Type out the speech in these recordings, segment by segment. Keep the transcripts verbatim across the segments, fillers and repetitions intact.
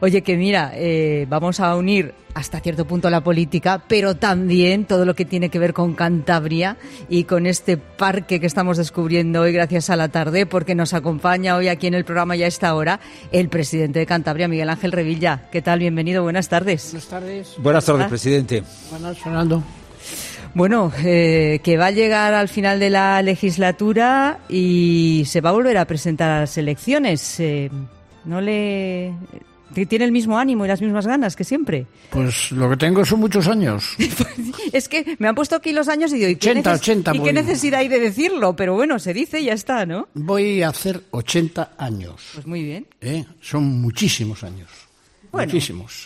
Oye, que mira, eh, vamos a unir hasta cierto punto la política, pero también todo lo que tiene que ver con Cantabria y con este parque que estamos descubriendo hoy gracias a la tarde, porque nos acompaña hoy aquí en el programa ya a esta hora el presidente de Cantabria, Miguel Ángel Revilla. ¿Qué tal? Bienvenido, buenas tardes. Buenas tardes. Buenas tardes, presidente. Buenas, Fernando. Bueno, eh, que va a llegar al final de la legislatura y se va a volver a presentar a las elecciones. Eh, ¿No le...? ¿Tiene el mismo ánimo y las mismas ganas que siempre? Pues lo que tengo son muchos años. Es que me han puesto aquí los años y digo, ¿y qué, ochenta, neces- ochenta ¿y qué voy. necesidad hay de decirlo? Pero bueno, se dice y ya está, ¿no? Voy a hacer ochenta años. Pues muy bien. ¿eh? Son muchísimos años. Bueno. Muchísimos.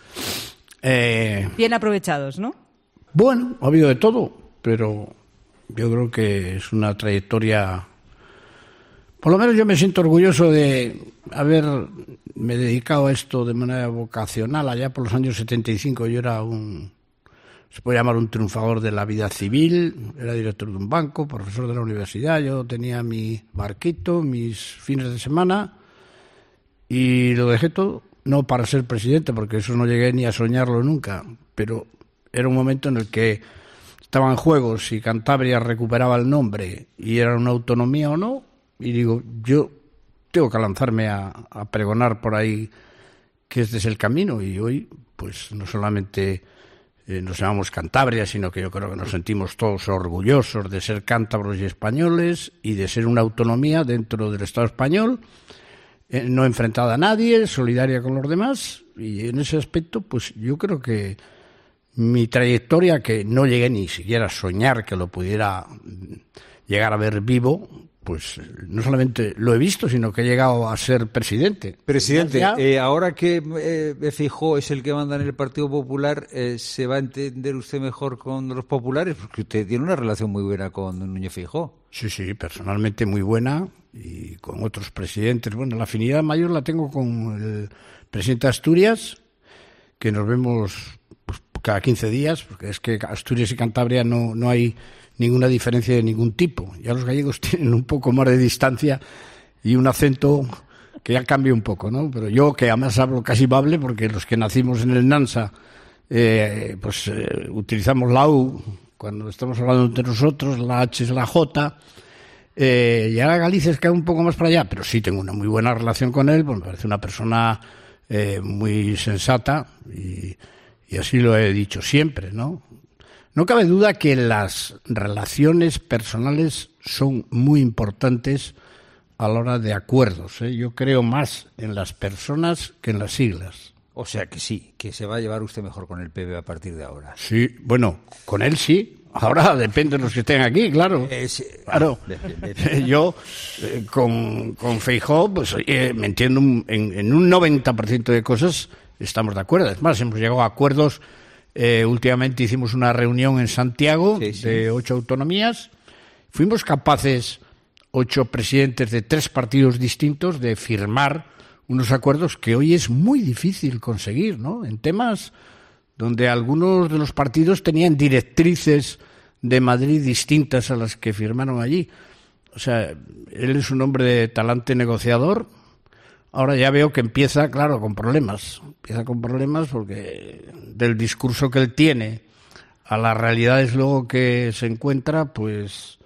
Eh, Bien aprovechados, ¿no? bueno, ha habido de todo, pero yo creo que es una trayectoria... Por lo menos yo me siento orgulloso de haberme dedicado a esto de manera vocacional. Allá por los años setenta y cinco yo era un, se puede llamar un triunfador de la vida civil, era director de un banco, profesor de la universidad, yo tenía mi barquito, mis fines de semana y lo dejé todo, no para ser presidente, porque eso no llegué ni a soñarlo nunca, pero era un momento en el que estaban en juego si Cantabria recuperaba el nombre y era una autonomía o no. Y digo, yo tengo que lanzarme a, a pregonar por ahí que este es el camino. Y hoy, pues no solamente eh, nos llamamos Cantabria, sino que yo creo que nos sentimos todos orgullosos de ser cántabros y españoles y de ser una autonomía dentro del Estado español, eh, no enfrentada a nadie, solidaria con los demás. Y en ese aspecto, pues yo creo que mi trayectoria, que no llegué ni siquiera a soñar que lo pudiera llegar a ver vivo, pues no solamente lo he visto, sino que he llegado a ser presidente. Presidente, eh, ahora que eh, Feijóo es el que manda en el Partido Popular, eh, ¿se va a entender usted mejor con los populares? Porque usted tiene una relación muy buena con Núñez Feijóo. Sí, sí, personalmente muy buena y con otros presidentes. Bueno, la afinidad mayor la tengo con el presidente de Asturias, que nos vemos pues, cada quince días, porque es que Asturias y Cantabria no, no hay ninguna diferencia de ningún tipo. Ya los gallegos tienen un poco más de distancia y un acento que ya cambia un poco, ¿no? Pero yo, que además hablo casi bable, porque los que nacimos en el Nansa, eh, pues eh, utilizamos la U cuando estamos hablando entre nosotros, la H es la J, eh, y ahora Galicia es que un poco más para allá, pero sí tengo una muy buena relación con él, pues me parece una persona eh, muy sensata y, y así lo he dicho siempre, ¿no? No cabe duda que las relaciones personales son muy importantes a la hora de acuerdos, ¿eh? Yo creo más en las personas que en las siglas. O sea que sí, que se va a llevar usted mejor con el P B a partir de ahora. Sí, bueno, con él sí. Ahora depende de los que estén aquí, claro. Eh, sí. Claro. Ah, bien, bien, bien. Yo eh, con, con Feijóo, pues oye, me entiendo un, en, en un noventa por ciento de cosas estamos de acuerdo. Es más, hemos llegado a acuerdos. Eh, últimamente hicimos una reunión en Santiago sí, sí. de ocho autonomías. Fuimos capaces, ocho presidentes de tres partidos distintos, de firmar unos acuerdos que hoy es muy difícil conseguir, ¿no? En temas donde algunos de los partidos tenían directrices de Madrid distintas a las que firmaron allí. O sea, él es un hombre de talante negociador. Ahora ya veo que empieza, claro, con problemas. Empieza con problemas porque del discurso que él tiene a las realidades luego que se encuentra, pues...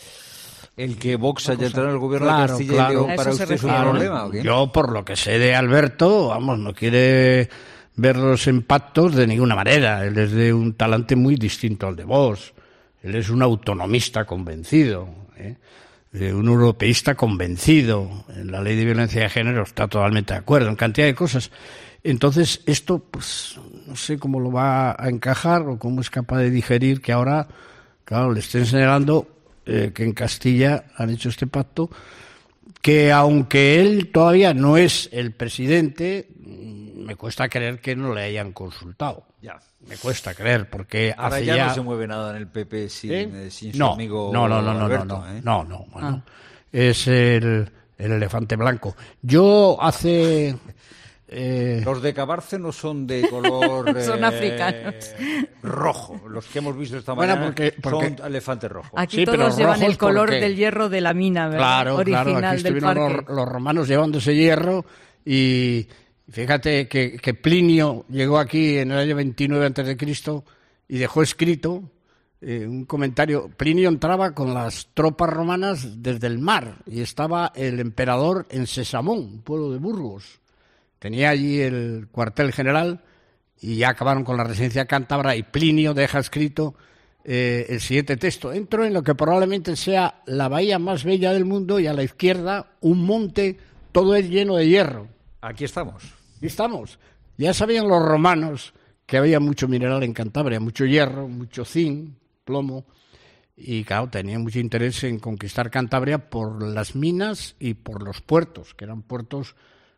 ¿El que Vox haya entrado en el gobierno claro, de Castilla claro, y León para usted es un claro, problema? ¿O qué? Yo, por lo que sé de Alberto, vamos, no quiere ver los impactos de ninguna manera. Él es de un talante muy distinto al de Vox. Él es un autonomista convencido, ¿eh? Un europeísta convencido. En la ley de violencia de género está totalmente de acuerdo, en cantidad de cosas. Entonces, esto, pues, no sé cómo lo va a encajar o cómo es capaz de digerir que ahora, claro, le estén señalando eh, que en Castilla han hecho este pacto, que aunque él todavía no es el presidente, me cuesta creer que no le hayan consultado. Ya. Me cuesta creer, porque ahora hace ya, ya no se mueve nada en el P P sin, ¿Eh? eh, sin su no, amigo no, no, no, Alberto, no, no, ¿eh? no, no, bueno, ah. Es el, el elefante blanco. Yo hace... Eh... Los de Cabárceno son de color son eh, africanos rojo. Los que hemos visto esta bueno, mañana porque, porque... son elefante rojo. Aquí sí, todos llevan el color porque... del hierro de la mina, ¿verdad? Claro, original claro. Aquí del estuvieron parque. Los, los romanos llevando ese hierro y, Fíjate que, que Plinio llegó aquí en el año veintinueve antes de Cristo y dejó escrito eh, un comentario. Plinio entraba con las tropas romanas desde el mar y estaba el emperador en Sesamón, un pueblo de Burgos. Tenía allí el cuartel general y ya acabaron con la resistencia cántabra y Plinio deja escrito eh, el siguiente texto. Entro en lo que probablemente sea la bahía más bella del mundo y a la izquierda un monte, todo él lleno de hierro. Aquí estamos. Aquí estamos. Ya sabían los romanos que había mucho mineral en Cantabria, mucho hierro, mucho zinc, plomo, y claro, tenían mucho interés en conquistar Cantabria por las minas y por los puertos, que eran puertos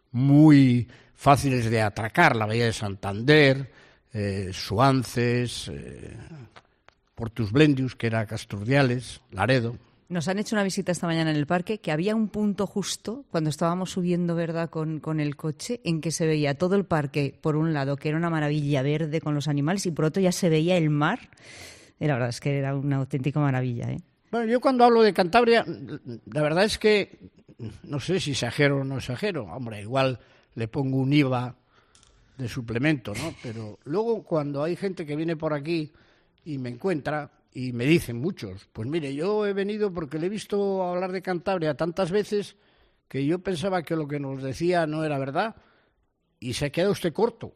muy fáciles de atracar, la bahía de Santander, eh, Suances, eh, Portus Blendius, que era Casturdiales, Laredo. Nos han hecho una visita esta mañana en el parque, que había un punto justo, cuando estábamos subiendo, ¿verdad?, con, con el coche, en que se veía todo el parque, por un lado, que era una maravilla verde con los animales, y por otro ya se veía el mar. Y la verdad es que era una auténtica maravilla, ¿eh? Bueno, yo cuando hablo de Cantabria, la verdad es que no sé si exagero o no exagero. Hombre, igual le pongo un I V A de suplemento, ¿no? Pero luego cuando hay gente que viene por aquí y me encuentra... Y me dicen muchos, pues mire, yo he venido porque le he visto hablar de Cantabria tantas veces que yo pensaba que lo que nos decía no era verdad y se queda usted corto.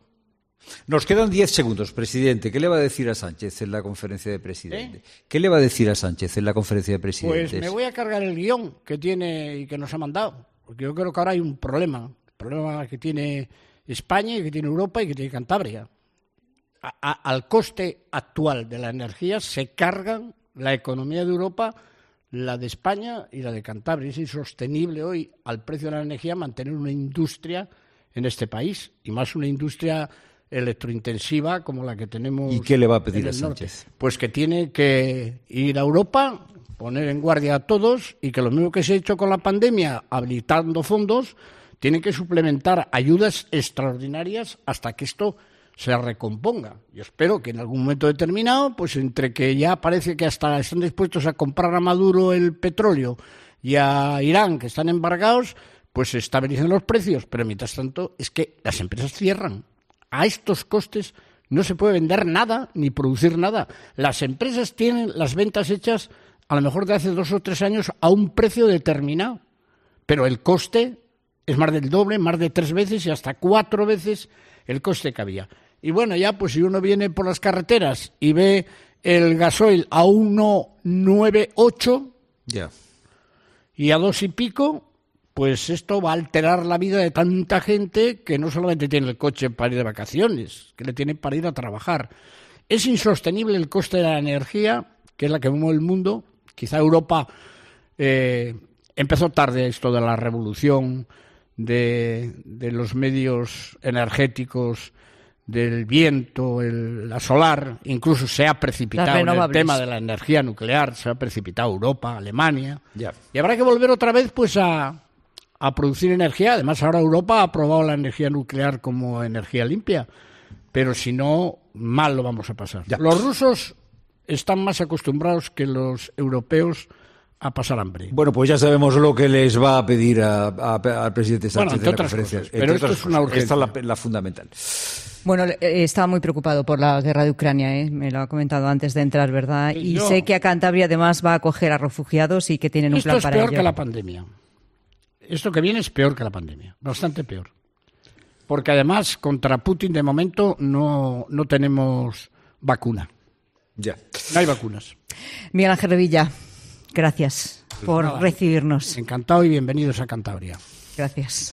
Nos quedan diez segundos, presidente. ¿Qué le va a decir a Sánchez en la conferencia de presidentes? ¿Eh? ¿Qué le va a decir a Sánchez en la conferencia de presidentes? Pues me voy a cargar el guión que tiene y que nos ha mandado, porque yo creo que ahora hay un problema, un problema que tiene España y que tiene Europa y que tiene Cantabria. A, a, al coste actual de la energía se cargan la economía de Europa, la de España y la de Cantabria. Es insostenible hoy, al precio de la energía, mantener una industria en este país, y más una industria electrointensiva como la que tenemos. ¿Y qué le va a pedir a Sánchez? Sánchez? Pues que tiene que ir a Europa, poner en guardia a todos, y que lo mismo que se ha hecho con la pandemia, habilitando fondos, tiene que suplementar ayudas extraordinarias hasta que esto se recomponga. Yo espero que en algún momento determinado, pues entre que ya parece que hasta están dispuestos a comprar a Maduro el petróleo y a Irán, que están embargados, pues se estabilizan los precios, pero mientras tanto es que las empresas cierran. A estos costes no se puede vender nada ni producir nada. Las empresas tienen las ventas hechas a lo mejor de hace dos o tres años a un precio determinado, pero el coste es más del doble, más de tres veces y hasta cuatro veces el coste que había. Y bueno, ya pues si uno viene por las carreteras y ve el gasoil a uno noventa y ocho yeah. y a dos y pico, pues esto va a alterar la vida de tanta gente que no solamente tiene el coche para ir de vacaciones, que le tiene para ir a trabajar. Es insostenible el coste de la energía, que es la que mueve el mundo. Quizá Europa eh, empezó tarde esto de la revolución de, de los medios energéticos, del viento, el, la solar, incluso se ha precipitado en el tema de la energía nuclear, se ha precipitado Europa, Alemania, yeah. y habrá que volver otra vez pues a, a producir energía. Además ahora Europa ha aprobado la energía nuclear como energía limpia, pero si no, mal lo vamos a pasar. Yeah. Los rusos están más acostumbrados que los europeos a pasar hambre. Bueno, pues ya sabemos lo que les va a pedir a, a, al presidente Sánchez bueno, en la conferencia. Cosas, pero esto es una urgencia. Esta es la, la fundamental. Bueno, estaba muy preocupado por la guerra de Ucrania, ¿eh? Me lo ha comentado antes de entrar, ¿verdad? Y Yo, sé que a Cantabria además va a acoger a refugiados y que tienen un plan para ello. Esto es peor que la pandemia. Esto que viene es peor que la pandemia, bastante peor. Porque además contra Putin de momento no, no tenemos vacuna. Ya. No hay vacunas. Miguel Ángel Revilla, gracias por nada, recibirnos. Encantado y bienvenidos a Cantabria. Gracias.